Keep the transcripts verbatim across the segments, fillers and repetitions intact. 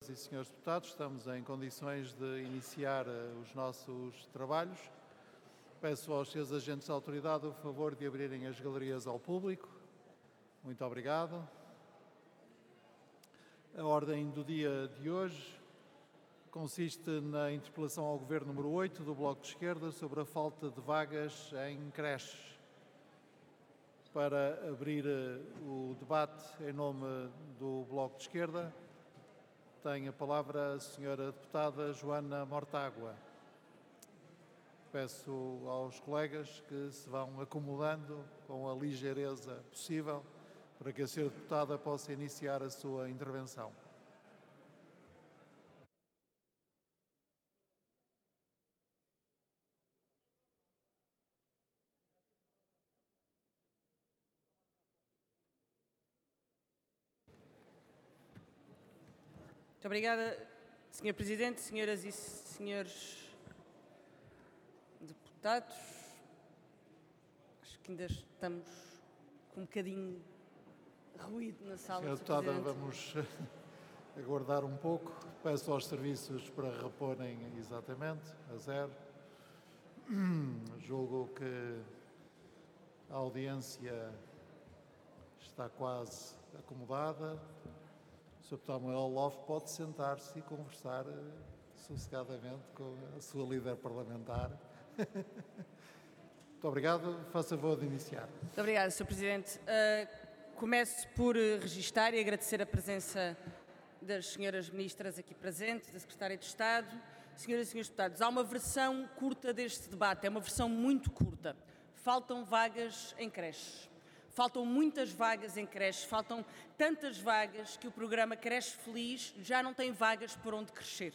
e senhores deputados, estamos em condições de iniciar os nossos trabalhos. Peço aos seus agentes de autoridade o favor de abrirem as galerias ao público. Muito obrigado. A ordem do dia de hoje consiste na interpelação ao Governo número oito do Bloco de Esquerda sobre a falta de vagas em creches. Para abrir o debate em nome do Bloco de Esquerda, tem a palavra a senhora deputada Joana Mortágua. Peço aos colegas que se vão acomodando com a ligeireza possível para que a senhora deputada possa iniciar a sua intervenção. Muito obrigada, senhor Presidente, senhoras e senhores deputados. Acho que ainda estamos com um bocadinho de ruído na sala. Senhora Deputada, vamos aguardar um pouco. Peço aos serviços para reporem exatamente a zero. Julgo que a audiência está quase acomodada. O senhor Deputado Manuel Love pode sentar-se e conversar uh, sossegadamente com a sua líder parlamentar. Muito obrigado. Faça favor de iniciar. Muito obrigada, senhor Presidente. Uh, começo por uh, registar e agradecer a presença das senhoras ministras aqui presentes, da Secretária de Estado. Senhoras e senhores deputados, há uma versão curta deste debate, é uma versão muito curta. Faltam vagas em creches. Faltam muitas vagas em creches, faltam tantas vagas que o programa Creche Feliz já não tem vagas por onde crescer.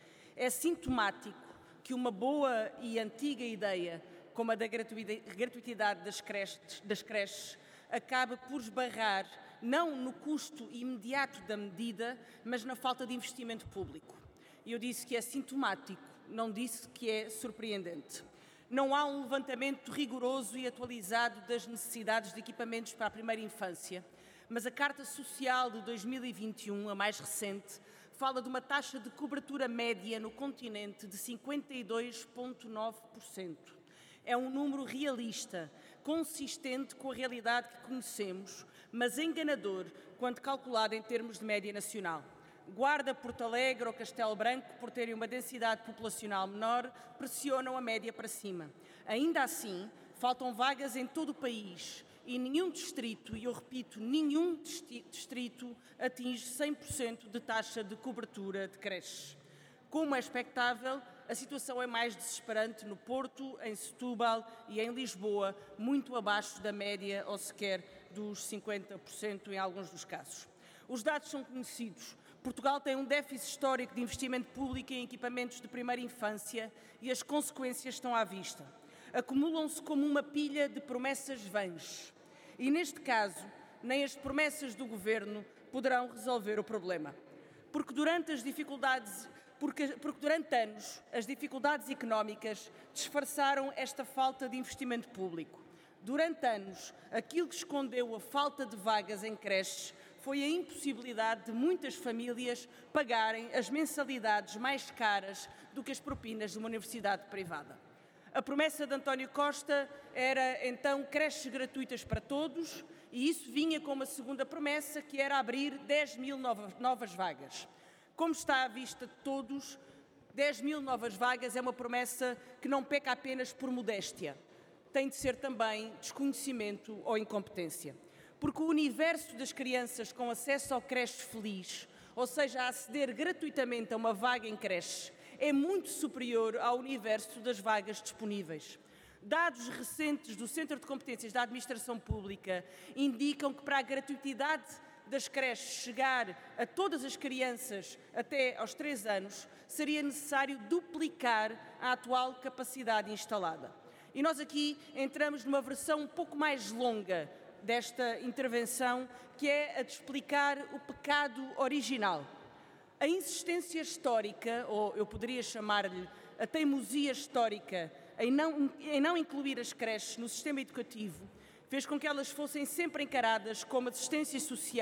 É sintomático que uma boa e antiga ideia, como a da gratuitidade das creches, das creches acabe por esbarrar não no custo imediato da medida, mas na falta de investimento público. E eu disse que é sintomático, não disse que é surpreendente. Não há um levantamento rigoroso e atualizado das necessidades de equipamentos para a primeira infância, mas a Carta Social de dois mil e vinte e um, a mais recente, fala de uma taxa de cobertura média no continente de cinquenta e dois vírgula nove por cento. É um número realista, consistente com a realidade que conhecemos, mas enganador quando calculado em termos de média nacional. Guarda, Porto Alegre ou Castelo Branco, por terem uma densidade populacional menor, pressionam a média para cima. Ainda assim, faltam vagas em todo o país e nenhum distrito, e eu repito, nenhum distrito atinge cem por cento de taxa de cobertura de creches. Como é expectável, a situação é mais desesperante no Porto, em Setúbal e em Lisboa, muito abaixo da média ou sequer dos cinquenta por cento em alguns dos casos. Os dados são conhecidos. Portugal tem um déficit histórico de investimento público em equipamentos de primeira infância e as consequências estão à vista. Acumulam-se como uma pilha de promessas vãs. E, neste caso, nem as promessas do Governo poderão resolver o problema. Porque durante as dificuldades, porque, porque durante anos as dificuldades económicas disfarçaram esta falta de investimento público. Durante anos, aquilo que escondeu a falta de vagas em creches foi a impossibilidade de muitas famílias pagarem as mensalidades mais caras do que as propinas de uma universidade privada. A promessa de António Costa era, então, creches gratuitas para todos, e isso vinha com uma segunda promessa, que era abrir dez mil novas, novas vagas. Como está à vista de todos, dez mil novas vagas é uma promessa que não peca apenas por modéstia. Tem de ser também desconhecimento ou incompetência. Porque o universo das crianças com acesso ao creche feliz, ou seja, a aceder gratuitamente a uma vaga em creche, é muito superior ao universo das vagas disponíveis. Dados recentes do Centro de Competências da Administração Pública indicam que para a gratuitidade das creches chegar a todas as crianças até aos três anos, seria necessário duplicar a atual capacidade instalada. E nós aqui entramos numa versão um pouco mais longa desta intervenção, que é a de explicar o pecado original. A insistência histórica, ou eu poderia chamar-lhe a teimosia histórica, em não, em não incluir as creches no sistema educativo, fez com que elas fossem sempre encaradas como assistência social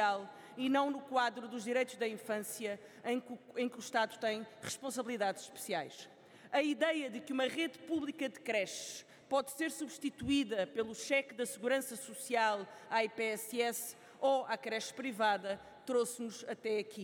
e não no quadro dos direitos da infância, em que, em que o Estado tem responsabilidades especiais. A ideia de que uma rede pública de creches pode ser substituída pelo cheque da Segurança Social à I P S S ou à creche privada trouxe-nos até aqui.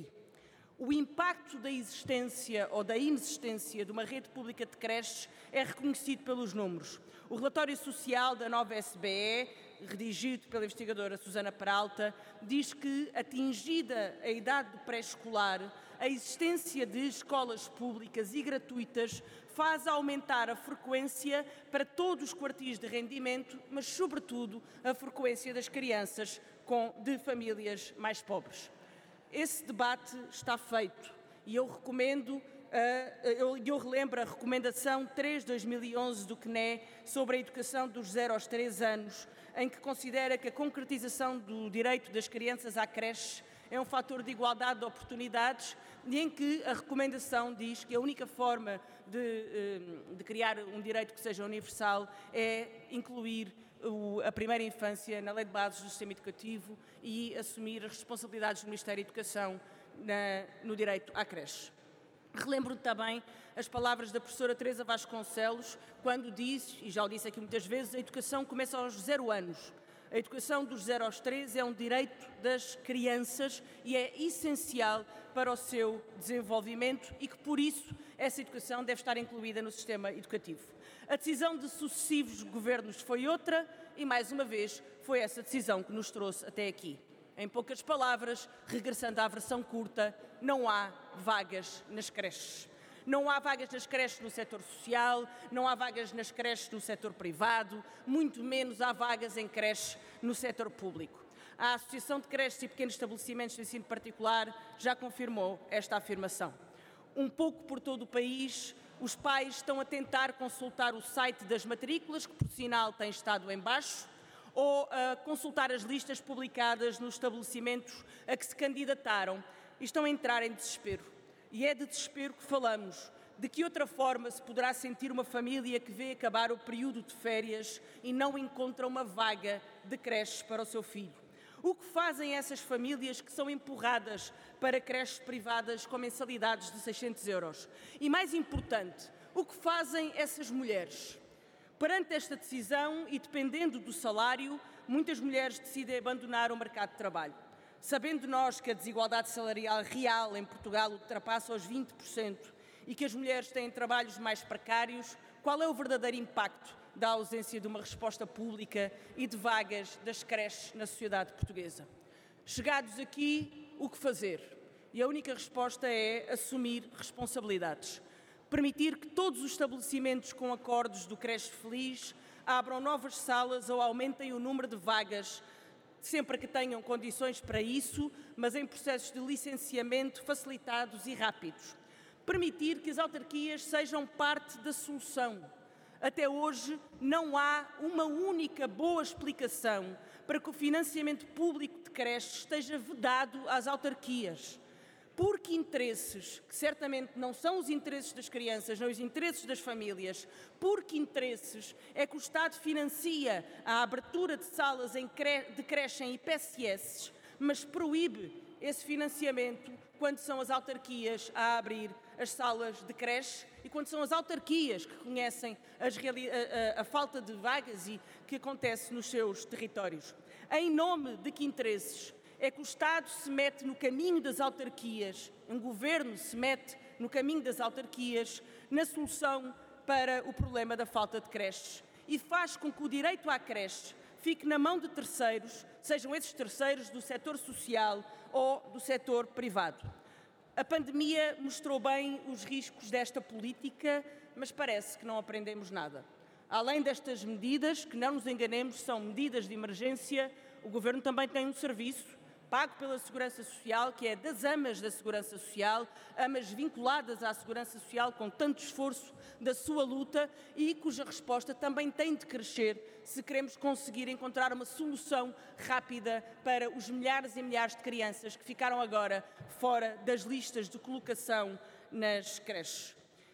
O impacto da existência ou da inexistência de uma rede pública de creches é reconhecido pelos números. O relatório social da nova S B E, redigido pela investigadora Susana Peralta, diz que, atingida a idade do pré-escolar, a existência de escolas públicas e gratuitas faz aumentar a frequência para todos os quartis de rendimento, mas, sobretudo, a frequência das crianças com, de famílias mais pobres. Esse debate está feito e eu recomendo, uh, eu, eu relembro a recomendação três de dois mil e onze do C N E sobre a educação dos zero aos três anos, em que considera que a concretização do direito das crianças à creche é um fator de igualdade de oportunidades e em que a recomendação diz que a única forma de, de criar um direito que seja universal é incluir a primeira infância na lei de bases do sistema educativo e assumir as responsabilidades do Ministério da Educação na, no direito à creche. Relembro também as palavras da professora Teresa Vasconcelos, quando disse, e já o disse aqui muitas vezes, a educação começa aos zero anos. A educação dos zero aos três é um direito das crianças e é essencial para o seu desenvolvimento e que, por isso, essa educação deve estar incluída no sistema educativo. A decisão de sucessivos governos foi outra e, mais uma vez, foi essa decisão que nos trouxe até aqui. Em poucas palavras, regressando à versão curta, não há vagas nas creches. Não há vagas nas creches no setor social, não há vagas nas creches no setor privado, muito menos há vagas em creches no setor público. A Associação de Creches e Pequenos Estabelecimentos de Ensino Particular já confirmou esta afirmação. Um pouco por todo o país, os pais estão a tentar consultar o site das matrículas, que por sinal tem estado em baixo, ou a consultar as listas publicadas nos estabelecimentos a que se candidataram e estão a entrar em desespero. E é de desespero que falamos. De que outra forma se poderá sentir uma família que vê acabar o período de férias e não encontra uma vaga de creches para o seu filho? O que fazem essas famílias que são empurradas para creches privadas com mensalidades de seiscentos euros? E mais importante, o que fazem essas mulheres? Perante esta decisão e dependendo do salário, muitas mulheres decidem abandonar o mercado de trabalho. Sabendo nós que a desigualdade salarial real em Portugal ultrapassa os vinte por cento e que as mulheres têm trabalhos mais precários, qual é o verdadeiro impacto da ausência de uma resposta pública e de vagas das creches na sociedade portuguesa? Chegados aqui, o que fazer? E a única resposta é assumir responsabilidades. Permitir que todos os estabelecimentos com acordos do Creche Feliz abram novas salas ou aumentem o número de vagas, sempre que tenham condições para isso, mas em processos de licenciamento facilitados e rápidos. Permitir que as autarquias sejam parte da solução. Até hoje não há uma única boa explicação para que o financiamento público de creches esteja vedado às autarquias. Porque interesses, que certamente não são os interesses das crianças, não os interesses das famílias, porque interesses é que o Estado financia a abertura de salas em cre... de creche em I P S S, mas proíbe esse financiamento quando são as autarquias a abrir as salas de creche e quando são as autarquias que conhecem as reali... a, a, a falta de vagas e que acontece nos seus territórios. Em nome de que interesses é que o Estado se mete no caminho das autarquias, um governo se mete no caminho das autarquias, na solução para o problema da falta de creches e faz com que o direito à creche fique na mão de terceiros, sejam esses terceiros do setor social ou do setor privado. A pandemia mostrou bem os riscos desta política, mas parece que não aprendemos nada. Além destas medidas, que não nos enganemos, são medidas de emergência, o Governo também tem um serviço pago pela Segurança Social, que é das amas da Segurança Social, amas vinculadas à Segurança Social com tanto esforço da sua luta e cuja resposta também tem de crescer se queremos conseguir encontrar uma solução rápida para os milhares e milhares de crianças que ficaram agora fora das listas de colocação nas creches.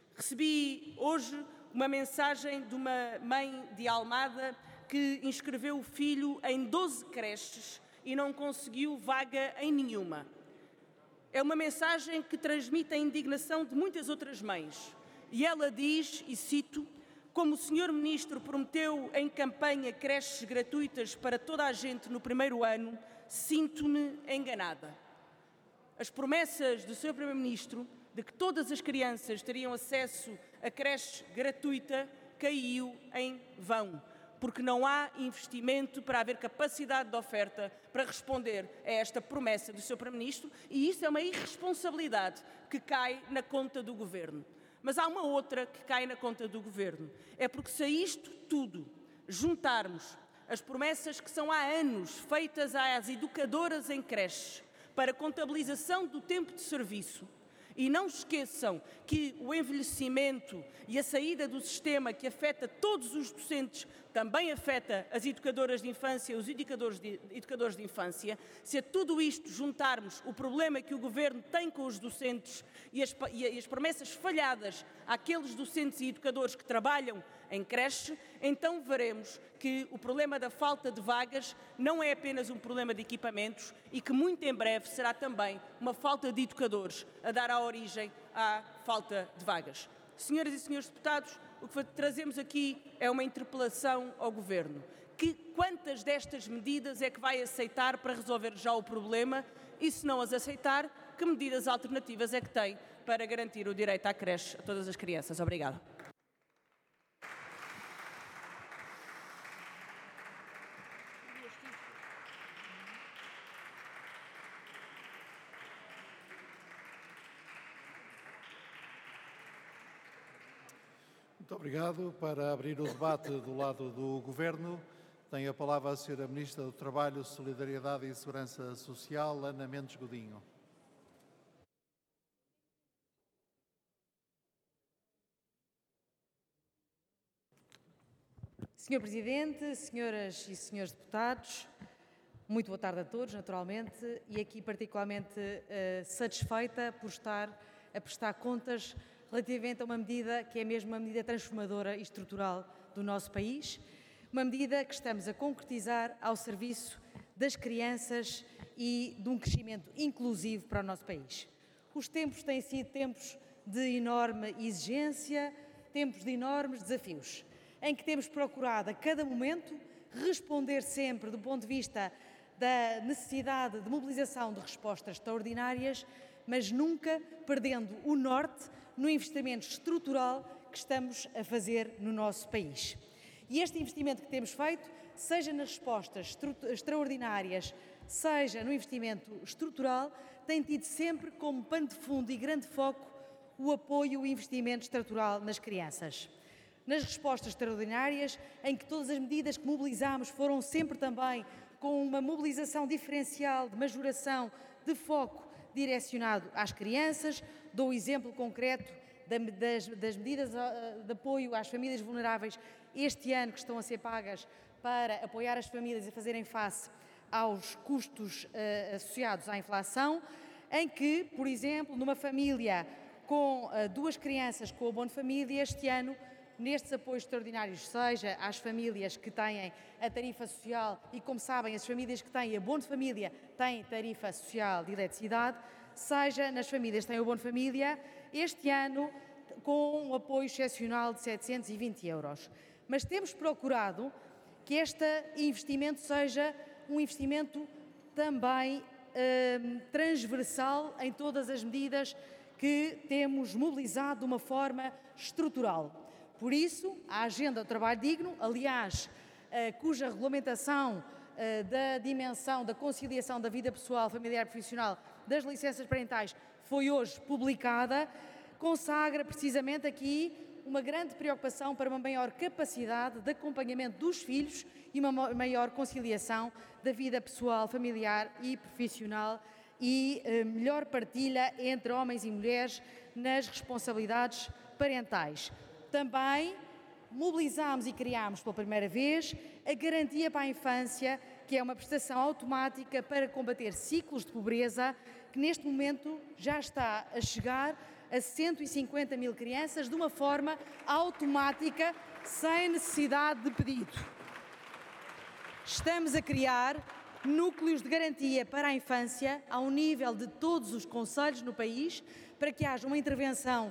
Recebi hoje uma mensagem de uma mãe de Almada que inscreveu o filho em doze creches e não conseguiu vaga em nenhuma. É uma mensagem que transmite a indignação de muitas outras mães. E ela diz, e cito, como o senhor Ministro prometeu em campanha creches gratuitas para toda a gente no primeiro ano, sinto-me enganada. As promessas do senhor Primeiro-Ministro de que todas as crianças teriam acesso a creche gratuita caiu em vão, porque não há investimento para haver capacidade de oferta para responder a esta promessa do senhor Primeiro-Ministro, e isso é uma irresponsabilidade que cai na conta do Governo. Mas há uma outra que cai na conta do Governo. É porque se a isto tudo juntarmos as promessas que são há anos feitas às educadoras em creches para contabilização do tempo de serviço, e não esqueçam que o envelhecimento e a saída do sistema que afeta todos os docentes também afeta as educadoras de infância e os educadores de, educadores de infância. Se a tudo isto juntarmos o problema que o Governo tem com os docentes e as, e as promessas falhadas àqueles docentes e educadores que trabalham em creche, então veremos que o problema da falta de vagas não é apenas um problema de equipamentos e que muito em breve será também uma falta de educadores a dar a origem à falta de vagas. Senhoras e senhores deputados, o que trazemos aqui é uma interpelação ao Governo. Que, quantas destas medidas é que vai aceitar para resolver já o problema e, se não as aceitar, que medidas alternativas é que tem para garantir o direito à creche a todas as crianças? Obrigada. Muito obrigado. Para abrir o debate do lado do Governo, tem a palavra a senhora Ministra do Trabalho, Solidariedade e Segurança Social, Ana Mendes Godinho. senhor Presidente, senhoras e senhores deputados, muito boa tarde a todos, naturalmente, e aqui particularmente uh, satisfeita por estar a prestar contas relativamente a uma medida que é mesmo uma medida transformadora e estrutural do nosso país, uma medida que estamos a concretizar ao serviço das crianças e de um crescimento inclusivo para o nosso país. Os tempos têm sido tempos de enorme exigência, tempos de enormes desafios, em que temos procurado a cada momento responder sempre do ponto de vista da necessidade de mobilização de respostas extraordinárias, mas nunca perdendo o norte no investimento estrutural que estamos a fazer no nosso país. E este investimento que temos feito, seja nas respostas extraordinárias, seja no investimento estrutural, tem tido sempre como pano de fundo e grande foco o apoio e o investimento estrutural nas crianças. Nas respostas extraordinárias, em que todas as medidas que mobilizámos foram sempre também com uma mobilização diferencial de majoração de foco direcionado às crianças. Dou o exemplo concreto das, das medidas de apoio às famílias vulneráveis este ano que estão a ser pagas para apoiar as famílias a fazerem face aos custos uh, associados à inflação, em que, por exemplo, numa família com uh, duas crianças com abono de família, este ano, nestes apoios extraordinários, seja às famílias que têm a tarifa social, e como sabem, as famílias que têm abono de família têm tarifa social de eletricidade, seja nas famílias que têm abono de família, este ano com um apoio excepcional de setecentos e vinte euros. Mas temos procurado que este investimento seja um investimento também eh, transversal em todas as medidas que temos mobilizado de uma forma estrutural. Por isso, a Agenda do Trabalho Digno, aliás, eh, cuja regulamentação eh, da dimensão da conciliação da vida pessoal, familiar e profissional das licenças parentais foi hoje publicada, consagra precisamente aqui uma grande preocupação para uma maior capacidade de acompanhamento dos filhos e uma maior conciliação da vida pessoal, familiar e profissional e eh, melhor partilha entre homens e mulheres nas responsabilidades parentais. Também mobilizámos e criámos pela primeira vez a Garantia para a Infância, que é uma prestação automática para combater ciclos de pobreza, que neste momento já está a chegar a cento e cinquenta mil crianças de uma forma automática, sem necessidade de pedido. Estamos a criar núcleos de garantia para a infância ao nível de todos os concelhos no país, para que haja uma intervenção